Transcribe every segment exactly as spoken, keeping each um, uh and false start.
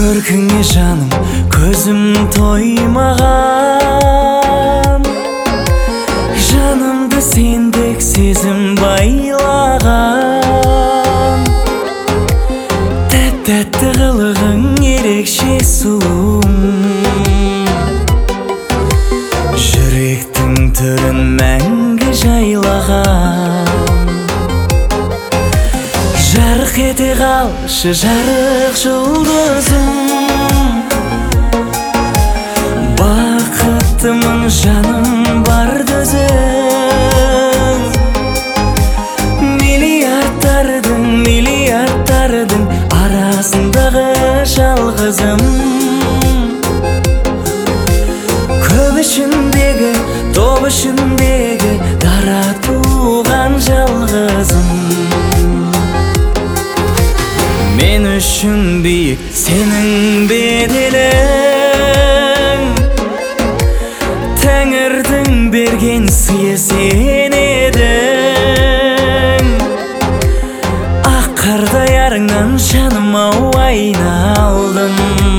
Көркіңе жаным көзім тоймаған, жанымды сендік сезім байлаған. Тәтті қылығың ерекше сұлуым, жүректің түрін мәңгі жайлаған. Жарық ете қалшы жарық жұлдызым, бақыттымын жаным бар дүзің. Миллиардтардың миллиардтардың арасындағы жалғызым, көп ішіндегі топ ішіндегі дара туған жалғызым. Мен үшін биік сенің беделің, Тәңірдің берген сыйы сен едің. Ақ қардай арыңнан жаным-ау айналдым,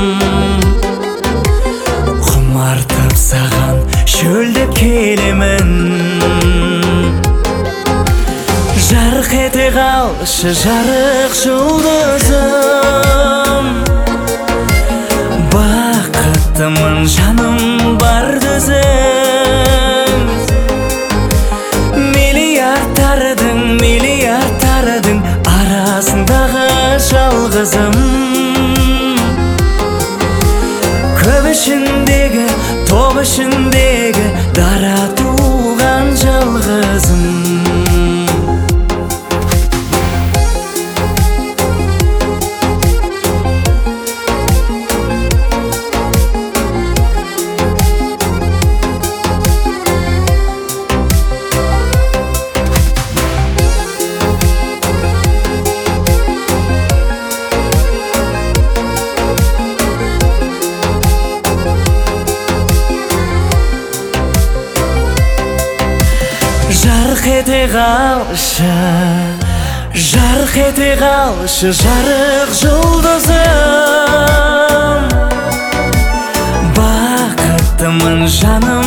құмартып саған шөлдеп келемін. Жарық ете қалшы жарық жұлдызым, бақыттымын жаным бар дүзің. Миллиардтардың миллиардтардың арасындағы жалғызым, көп ішіндегі топ ішіндегі дара туған жалғызым. Жарық ете қалшы, жарық ете қалшы жарық жұлдызым, бақыттымын жаным